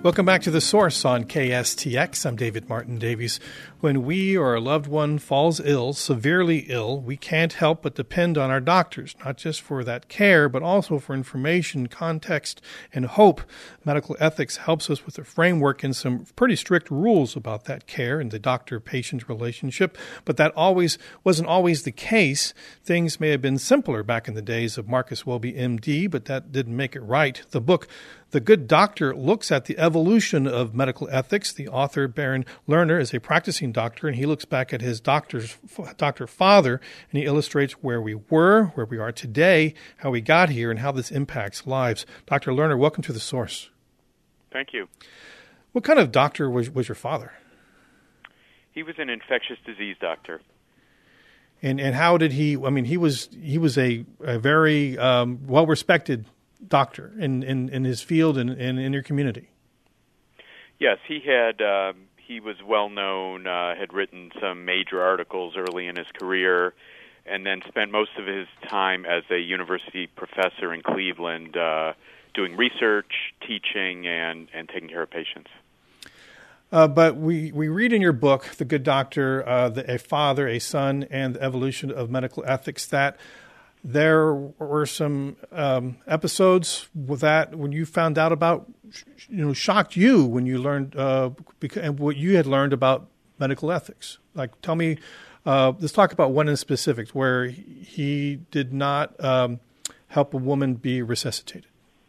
Welcome back to The Source on KSTX. I'm David Martin Davies. When we or a loved one falls ill, severely ill, we can't help but depend on our doctors, not just for that care, but also for information, context, and hope. Medical ethics helps us with a framework and some pretty strict rules about that care and the doctor-patient relationship, but that wasn't always the case. Things may have been simpler back in the days of Marcus Welby, MD, but that didn't make it right. The book The Good Doctor looks at the evolution of medical ethics. The author, Baron Lerner, is a practicing doctor, and he looks back at his doctor father, and he illustrates where we were, where we are today, how we got here, and how this impacts lives. Dr. Lerner, welcome to The Source. Thank you. What kind of doctor was your father? He was an infectious disease doctor. And how did he? I mean, he was a very well-respected doctor in his field and in your community. Yes, he was well known, had written some major articles early in his career, and then spent most of his time as a university professor in Cleveland doing research, teaching, and taking care of patients. But we read in your book, The Good Doctor, a father, a son, and the evolution of medical ethics, that there were some episodes that when you found out about, shocked you when you learned what you had learned about medical ethics. Like, tell me, let's talk about one in specifics where he did not help a woman be resuscitated.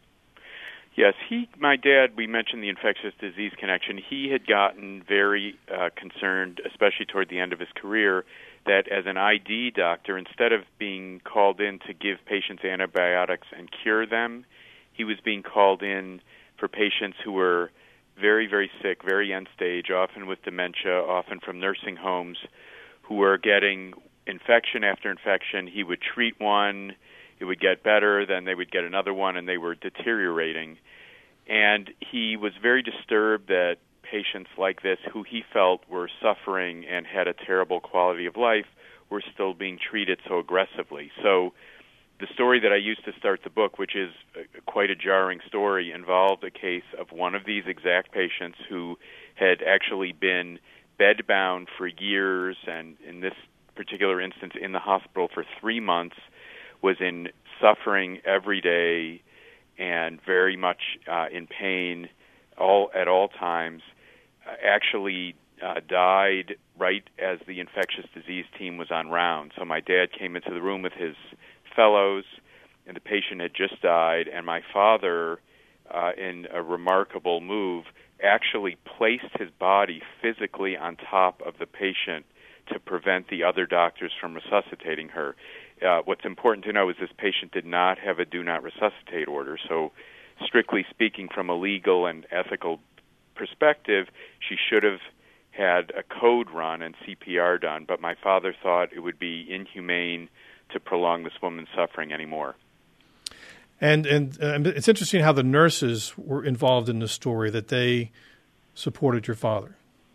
Yes, my dad, we mentioned the infectious disease connection. He had gotten very concerned, especially toward the end of his career, that as an ID doctor, instead of being called in to give patients antibiotics and cure them, he was being called in for patients who were very, very sick, very end stage, often with dementia, often from nursing homes, who were getting infection after infection. He would treat one, it would get better, then they would get another one, and they were deteriorating. And he was very disturbed that patients like this, who he felt were suffering and had a terrible quality of life, were still being treated so aggressively. So the story that I used to start the book, which is quite a jarring story, involved a case of one of these exact patients who had actually been bedbound for years, and in this particular instance in the hospital for 3 months, was in suffering every day and very much in pain at all times, actually died right as the infectious disease team was on round. So my dad came into the room with his fellows, and the patient had just died, and my father, in a remarkable move, actually placed his body physically on top of the patient to prevent the other doctors from resuscitating her. What's important to know is this patient did not have a do not resuscitate order, so strictly speaking, from a legal and ethical perspective, she should have had a code run and CPR done, but my father thought it would be inhumane to prolong this woman's suffering anymore. And it's interesting how the nurses were involved in the story, that they supported your father.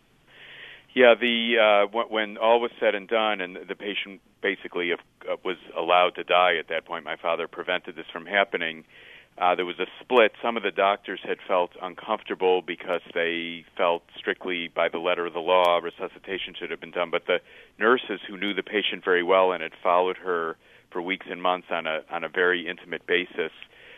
Yeah, when all was said and done, and the patient basically was allowed to die at that point, my father prevented this from happening. There was a split. Some of the doctors had felt uncomfortable because they felt strictly by the letter of the law resuscitation should have been done. But the nurses who knew the patient very well and had followed her for weeks and months on a very intimate basis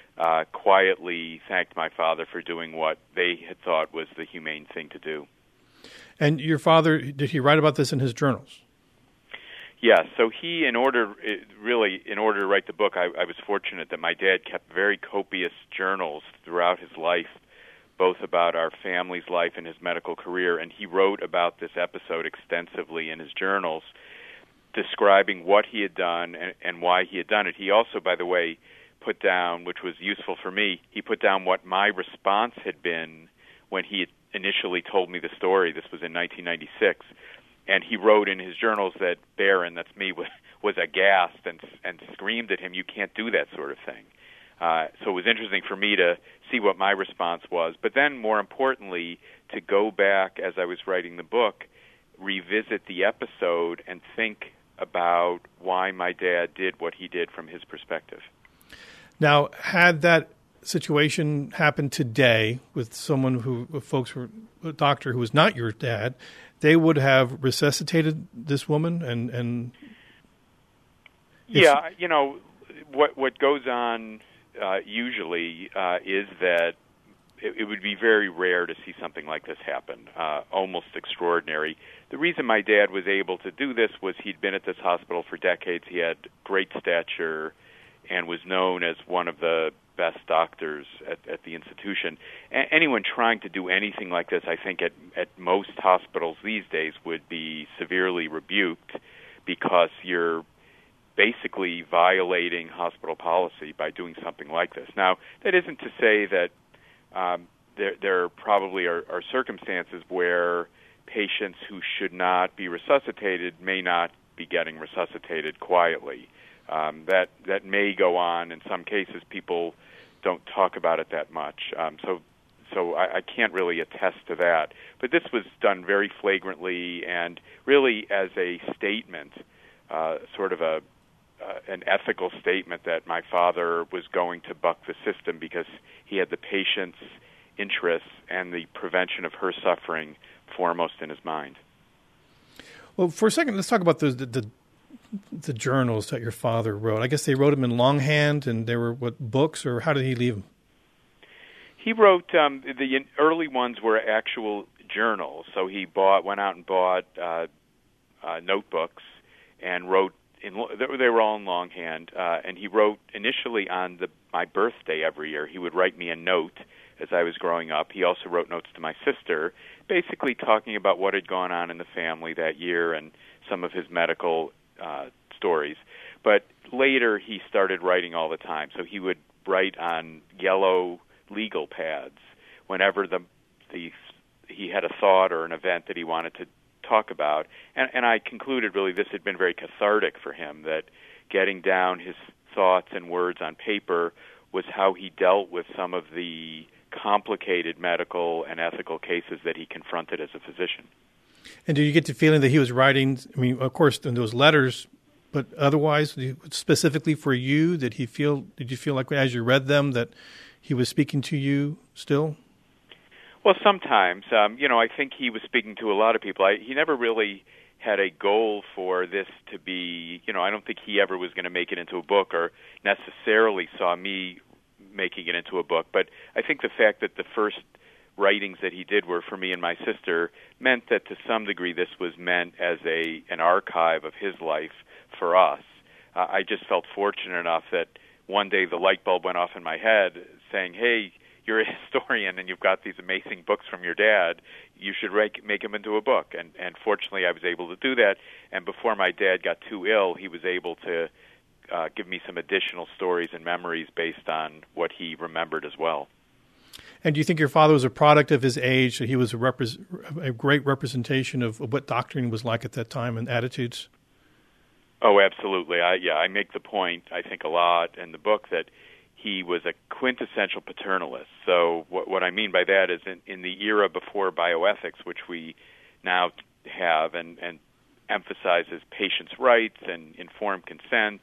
quietly thanked my father for doing what they had thought was the humane thing to do. And your father, did he write about this in his journals? Yes. So he, in order to write the book, I was fortunate that my dad kept very copious journals throughout his life, both about our family's life and his medical career, and he wrote about this episode extensively in his journals, describing what he had done and why he had done it. He also, by the way, put down, which was useful for me, he put down what my response had been when he had initially told me the story. This was in 1996. And he wrote in his journals that Baron, that's me, was aghast and screamed at him, "You can't do that sort of thing." So it was interesting for me to see what my response was. But then, more importantly, to go back as I was writing the book, revisit the episode and think about why my dad did what he did from his perspective. Now, had that situation happened today with a doctor who was not your dad, they would have resuscitated this woman and yeah, what goes on usually is that it would be very rare to see something like this happen, almost extraordinary. The reason my dad was able to do this was he'd been at this hospital for decades. He had great stature and was known as one of the best doctors at the institution. Anyone trying to do anything like this, I think, at most hospitals these days would be severely rebuked, because you're basically violating hospital policy by doing something like this. Now, that isn't to say that there probably are circumstances where patients who should not be resuscitated may not be getting resuscitated quietly. That may go on. In some cases, people don't talk about it that much. So I can't really attest to that. But this was done very flagrantly and really as a statement, sort of an ethical statement that my father was going to buck the system because he had the patient's interests and the prevention of her suffering foremost in his mind. Well, for a second, let's talk about the journals that your father wrote. I guess they wrote them in longhand, and they were books, or how did he leave them? He wrote the early ones were actual journals. So he went out and bought notebooks and wrote. They were all in longhand, and he wrote initially on my birthday every year. He would write me a note as I was growing up. He also wrote notes to my sister, basically talking about what had gone on in the family that year and some of his medical stories. But later he started writing all the time. So he would write on yellow legal pads whenever he had a thought or an event that he wanted to talk about, and I concluded really this had been very cathartic for him, that getting down his thoughts and words on paper was how he dealt with some of the complicated medical and ethical cases that he confronted as a physician. And do you get the feeling that he was writing, I mean, of course, in those letters, but otherwise, specifically for you, did you feel like as you read them that he was speaking to you still? Well, sometimes. I think he was speaking to a lot of people. He never really had a goal for this to be, I don't think he ever was going to make it into a book or necessarily saw me making it into a book. But I think the fact that the first writings that he did were for me and my sister meant that to some degree this was meant as an archive of his life for us. I just felt fortunate enough that one day the light bulb went off in my head saying, hey, you're a historian and you've got these amazing books from your dad, you should make them into a book. And fortunately I was able to do that. And before my dad got too ill, he was able to give me some additional stories and memories based on what he remembered as well. And do you think your father was a product of his age, that he was a great representation of what doctrine was like at that time and attitudes? Oh, absolutely. I make the point, I think, a lot in the book that he was a quintessential paternalist. So what I mean by that is in the era before bioethics, which we now have and emphasizes patients' rights and informed consent,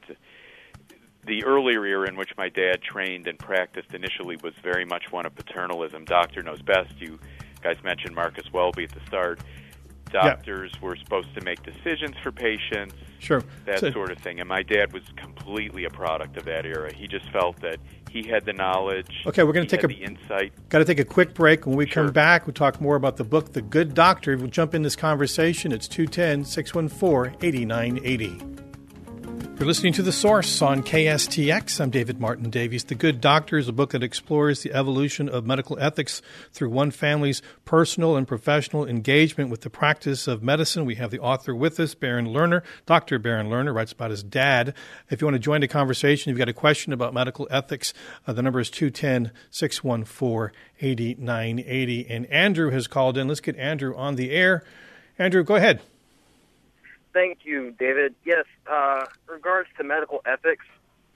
the earlier era in which my dad trained and practiced initially was very much one of paternalism. Doctor knows best. You guys mentioned Marcus Welby at the start. Doctors were supposed to make decisions for patients, that sort of thing. And my dad was completely a product of that era. He just felt that he had the knowledge. Okay, we're going to take the insight. Got to take a quick break. When we come back, we'll talk more about the book, The Good Doctor. We'll jump in this conversation. It's 210-614-8980. You're listening to The Source on KSTX. I'm David Martin Davies. The Good Doctor is a book that explores the evolution of medical ethics through one family's personal and professional engagement with the practice of medicine. We have the author with us, Baron Lerner. Dr. Baron Lerner writes about his dad. If you want to join the conversation, if you've got a question about medical ethics, the number is 210-614-8980. And Andrew has called in. Let's get Andrew on the air. Andrew, go ahead. Thank you, David. Yes, regards to medical ethics,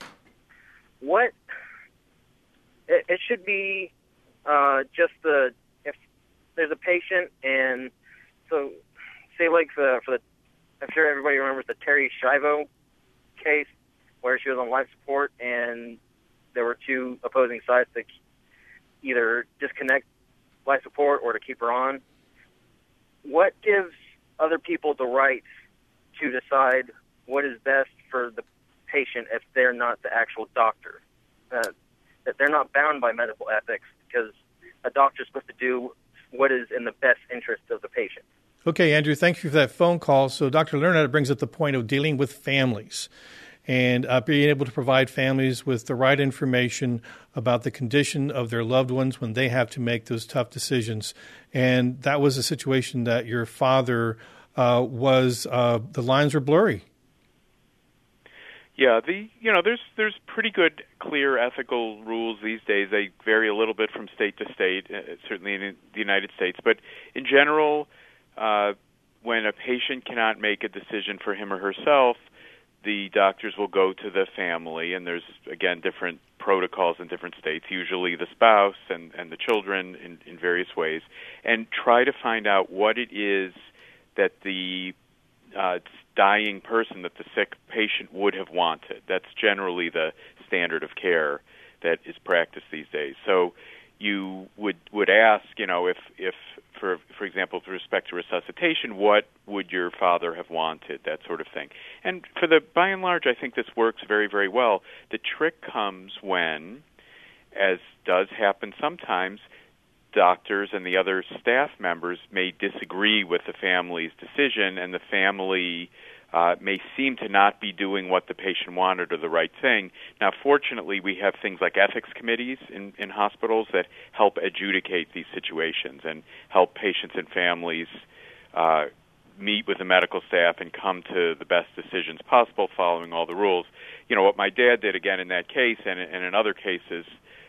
it should be if there's a patient, and so say like I'm sure everybody remembers the Terry Schiavo case where she was on life support and there were two opposing sides either disconnect life support or to keep her on. What gives other people the right to decide what is best for the patient if they're not the actual doctor? That they're not bound by medical ethics because a doctor's supposed to do what is in the best interest of the patient. Okay, Andrew, thank you for that phone call. So Dr. Lerner brings up the point of dealing with families and being able to provide families with the right information about the condition of their loved ones when they have to make those tough decisions. And that was a situation that your father the lines were blurry. Yeah, there's pretty good, clear ethical rules these days. They vary a little bit from state to state, certainly in the United States. But in general, when a patient cannot make a decision for him or herself, the doctors will go to the family, and there's, again, different protocols in different states, usually the spouse and the children in various ways, and try to find out what it is that the dying person, that the sick patient would have wanted. That's generally the standard of care that is practiced these days. So you would ask, if for example, with respect to resuscitation, what would your father have wanted, that sort of thing. And by and large, I think this works very, very well. The trick comes when, as does happen sometimes, doctors and the other staff members may disagree with the family's decision, and the family may seem to not be doing what the patient wanted or the right thing. Now, fortunately, we have things like ethics committees in hospitals that help adjudicate these situations and help patients and families meet with the medical staff and come to the best decisions possible following all the rules. What my dad did, again, in that case and in other cases,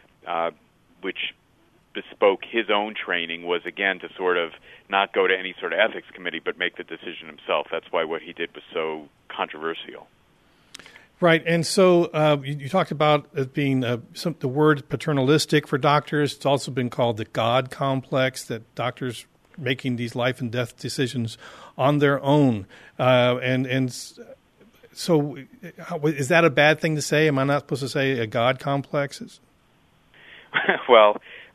which bespoke his own training, was, again, to sort of not go to any sort of ethics committee but make the decision himself. That's why what he did was so controversial. Right, and so you talked about it being the word paternalistic for doctors. It's also been called the God complex, that doctors making these life and death decisions on their own. And so is that a bad thing to say? Am I not supposed to say a God complex? Well,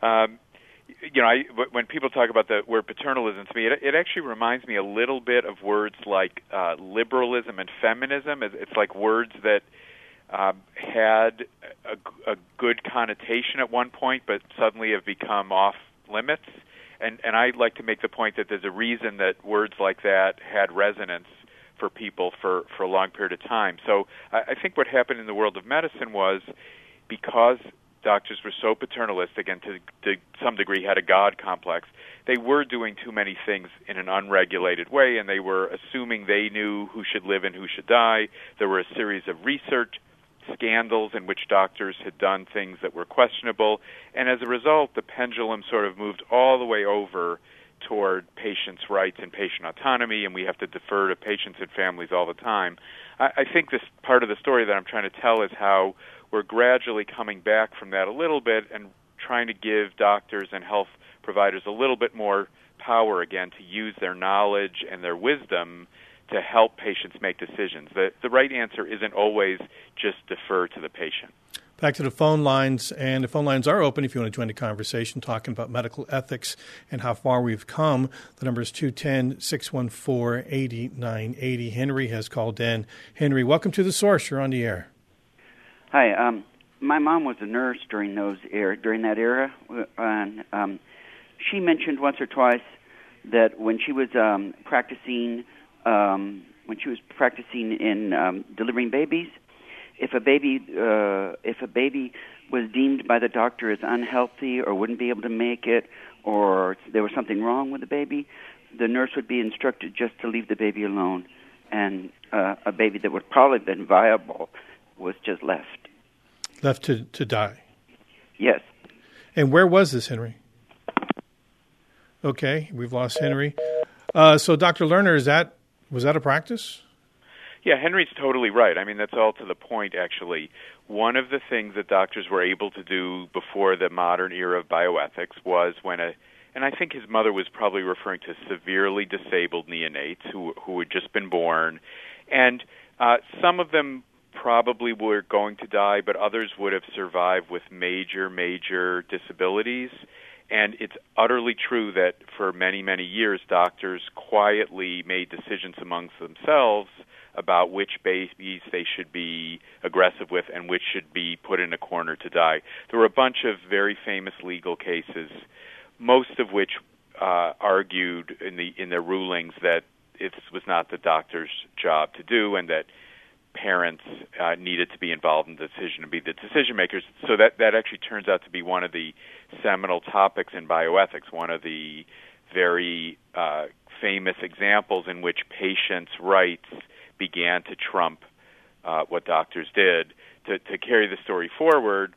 when people talk about the word paternalism, to me, it actually reminds me a little bit of words like liberalism and feminism. It's like words that had a good connotation at one point, but suddenly have become off limits. And I like to make the point that there's a reason that words like that had resonance for people for a long period of time. So I think what happened in the world of medicine was, because doctors were so paternalistic and to some degree had a God complex, they were doing too many things in an unregulated way, and they were assuming they knew who should live and who should die. There were a series of research scandals in which doctors had done things that were questionable, and as a result, the pendulum sort of moved all the way over toward patients' rights and patient autonomy, and we have to defer to patients and families all the time. I think this part of the story that I'm trying to tell is how we're gradually coming back from that a little bit and trying to give doctors and health providers a little bit more power again to use their knowledge and their wisdom to help patients make decisions. The right answer isn't always just defer to the patient. Back to the phone lines, and the phone lines are open if you want to join the conversation talking about medical ethics and how far we've come. The number is 210-614-8980. Henry has called in. Henry, welcome to The Source. You're on the air. Hi. My mom was a nurse during that era, and she mentioned once or twice that when she was practicing in delivering babies, if a baby was deemed by the doctor as unhealthy or wouldn't be able to make it, or there was something wrong with the baby, the nurse would be instructed just to leave the baby alone, and a baby that would probably have been viable was just left to die. Yes. And where was this, Henry? Okay, we've lost Henry. So, Dr. Lerner, was that a practice? Yeah, Henry's totally right. I mean, that's all to the point, actually. One of the things that doctors were able to do before the modern era of bioethics was and I think his mother was probably referring to severely disabled neonates who had just been born, and some of them probably were going to die, but others would have survived with major disabilities. And it's utterly true that for many, many years, doctors quietly made decisions amongst themselves about which babies they should be aggressive with and which should be put in a corner to die. There were a bunch of very famous legal cases, most of which argued in their rulings that it was not the doctor's job to do, and that parents needed to be involved in the decision and be the decision makers. So that actually turns out to be one of the seminal topics in bioethics, one of the very famous examples in which patients' rights began to trump what doctors did. To carry the story forward,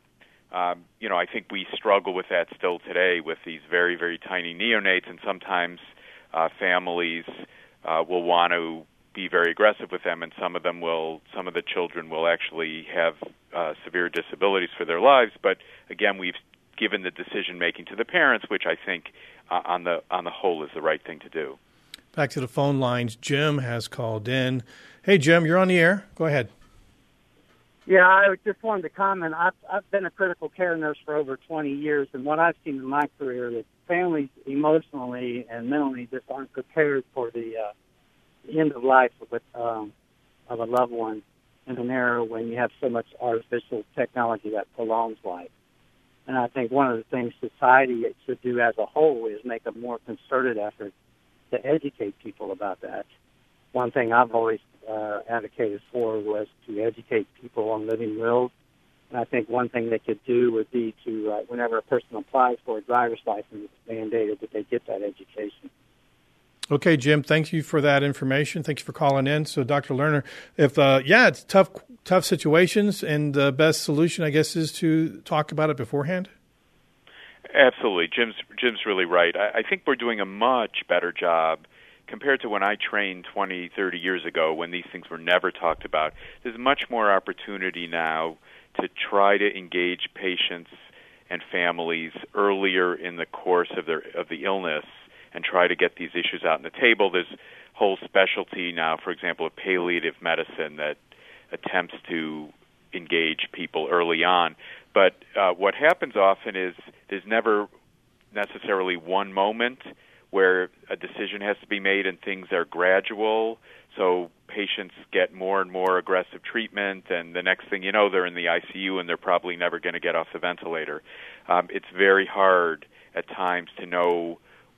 I think we struggle with that still today with these very, very tiny neonates, and sometimes families will want to be very aggressive with them, and some of the children will actually have severe disabilities for their lives. But again, we've given the decision making to the parents, which I think on the whole is the right thing to do. Back to the phone lines. Jim has called in. Hey, Jim, you're on the air. Go ahead. Yeah, I just wanted to comment. I've been a critical care nurse for over 20 years, and what I've seen in my career is families emotionally and mentally just aren't prepared for the end of life of a loved one in an era when you have so much artificial technology that prolongs life. And I think one of the things society should do as a whole is make a more concerted effort to educate people about that. One thing I've always advocated for was to educate people on living wills. And I think one thing they could do would be to, whenever a person applies for a driver's license, it's mandated that they get that education. Okay, Jim, thank you for that information. Thank you for calling in. So, Dr. Lerner, it's tough situations, and the best solution, I guess, is to talk about it beforehand? Absolutely. Jim's really right. I think we're doing a much better job compared to when I trained 20, 30 years ago when these things were never talked about. There's much more opportunity now to try to engage patients and families earlier in the course of the illness and try to get these issues out on the table. There's whole specialty now, for example, of palliative medicine that attempts to engage people early on. But what happens often is there's never necessarily one moment where a decision has to be made, and things are gradual. So patients get more and more aggressive treatment, and the next thing you know, they're in the ICU and they're probably never going to get off the ventilator. It's very hard at times to know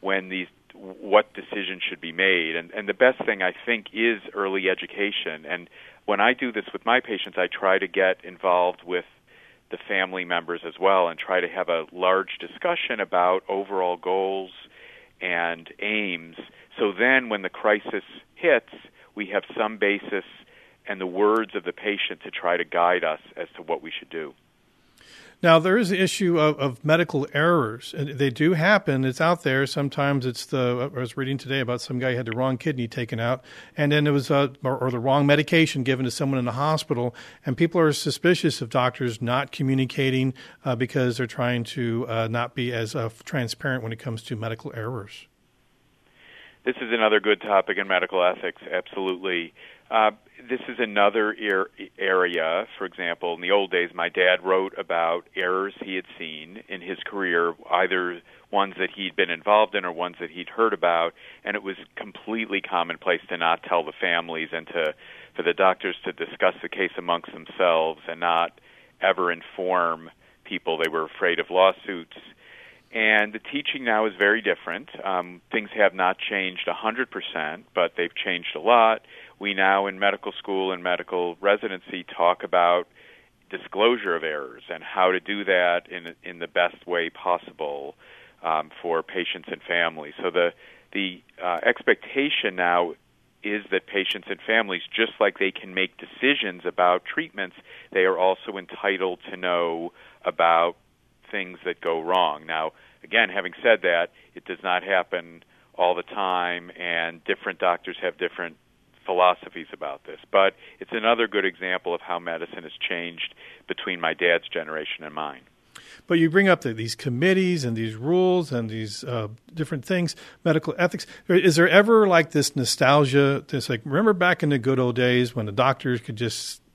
what decisions should be made. And the best thing, I think, is early education. And when I do this with my patients, I try to get involved with the family members as well and try to have a large discussion about overall goals and aims. So then when the crisis hits, we have some basis and the words of the patient to try to guide us as to what we should do. Now, there is the issue of medical errors. And they do happen. It's out there. Sometimes it's I was reading today about some guy who had the wrong kidney taken out, and then it was or the wrong medication given to someone in the hospital. And people are suspicious of doctors not communicating because they're trying to not be as transparent when it comes to medical errors. This is another good topic in medical ethics, absolutely. This is another area. For example, in the old days, my dad wrote about errors he had seen in his career, either ones that he'd been involved in or ones that he'd heard about, and it was completely commonplace to not tell the families and for the doctors to discuss the case amongst themselves and not ever inform people. They were afraid of lawsuits. And the teaching now is very different. Things have not changed 100%, but they've changed a lot. We now in medical school and medical residency talk about disclosure of errors and how to do that in the best way possible for patients and families. So the expectation now is that patients and families, just like they can make decisions about treatments, they are also entitled to know about things that go wrong. Now, again, having said that, it does not happen all the time, and different doctors have different philosophies about this. But it's another good example of how medicine has changed between my dad's generation and mine. But you bring up these committees and these rules and these different things, medical ethics. Is there ever like this nostalgia, this like, remember back in the good old days when the doctors could just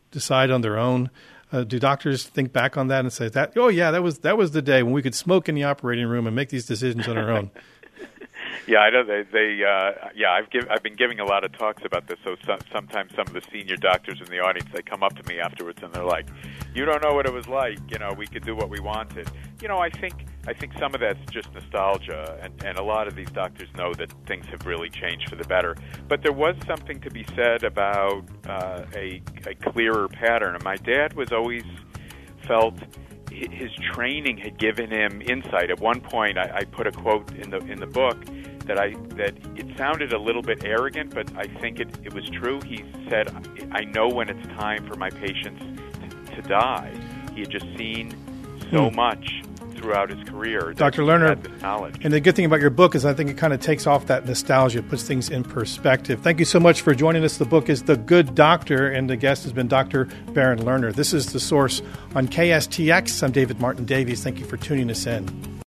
decide on their own? Do doctors think back on that and say that, oh yeah, that was the day when we could smoke in the operating room and make these decisions on our own? Yeah, I know I've been giving a lot of talks about this. So sometimes some of the senior doctors in the audience, they come up to me afterwards and they're like, "You don't know what it was like. We could do what we wanted." I think some of that's just nostalgia, and a lot of these doctors know that things have really changed for the better. But there was something to be said about a clearer pattern. And my dad was always felt his training had given him insight. At one point, I put a quote in the book that it sounded a little bit arrogant, but I think it was true. He said, "I know when it's time for my patients to die." He had just seen so much throughout his career. Dr. Lerner, knowledge. And the good thing about your book is I think it kind of takes off that nostalgia, puts things in perspective. Thank you so much for joining us. The book is The Good Doctor, and the guest has been Dr. Baron Lerner. This is The Source on KSTX. I'm David Martin Davies. Thank you for tuning us in.